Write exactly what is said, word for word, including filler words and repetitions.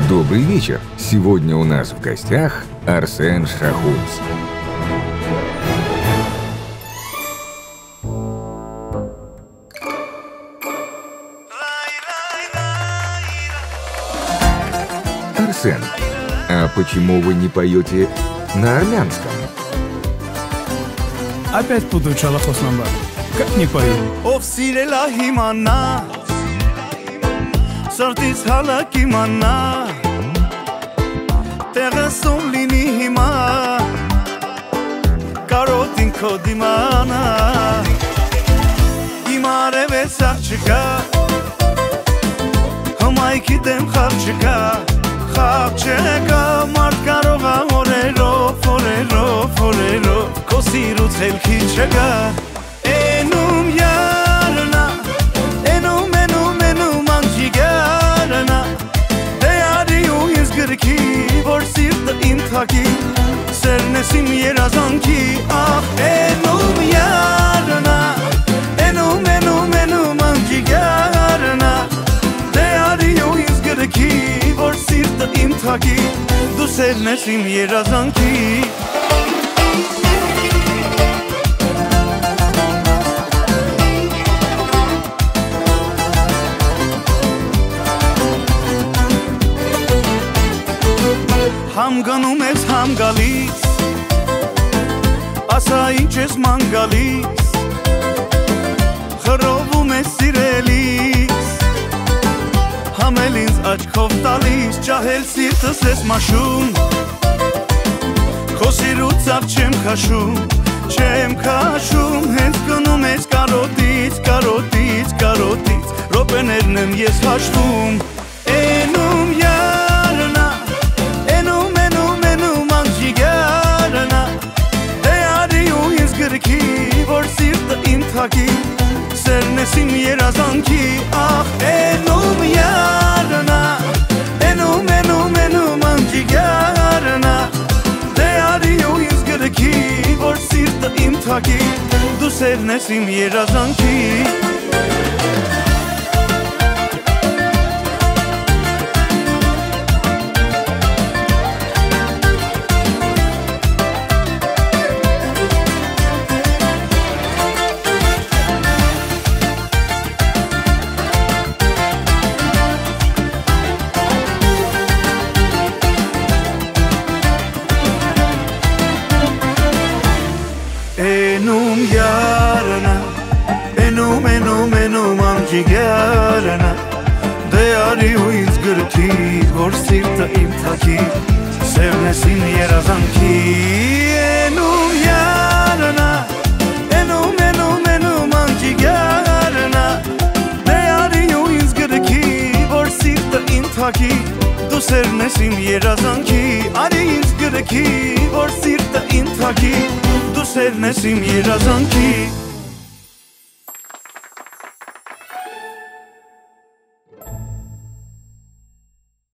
Добрый вечер. Сегодня у нас в гостях Арсен Шахунц. Арсен, а почему вы не поете на армянском? Опять путаю Чалахос номер. Как не пою? Овсирела химана, сартис халаки мана, терасом лини хима, каротин кодимана, имаре весарчика, хамайки дем харчика, харчика, маркарога фореро, фореро, фореро, косирут хелки чека. Enum yarına, enum enum enum anjigarına, değeri o izgir ki, vor sirta imtaki, sernesim yerazan ki, ah enum yarına, enum enum enum anjigarına, değeri o izgir ki, vor sirta imtaki, du sernesim yerazan ki. Ham gանում ես, ham գալիս, ասա ինչ ես ման գալիս, խռովում ես սիրելիս, համ էլ ինձ աչքով տալիս, ճահել սիրտս ես մաշում, քո սիրուցավ չեմ քաշում, չեմ քաշում, հենց գնում ես կարոտից, կարոտից, կարոտից, ռոպեներն եմ ես հաշվում, էնում յարնա, ki vor sirta imtaki sernesim yerazan ki ah enum yarına enum enum enum anjigarına değeri o izgir ki vor sirta imtaki du sernesim yerazan ki. Enum yarına, enum enum enum amjigarına, değeri o izgir ki, vor sirta imtaki, sevnesin yerazan ki. Enum yarına, enum enum enum amjigarına, değeri o izgir ki, vor sirta imtaki, du sevnesin yerazan ki, ari izgir ki, vor sirta imtaki. Sevnesim yerazan ki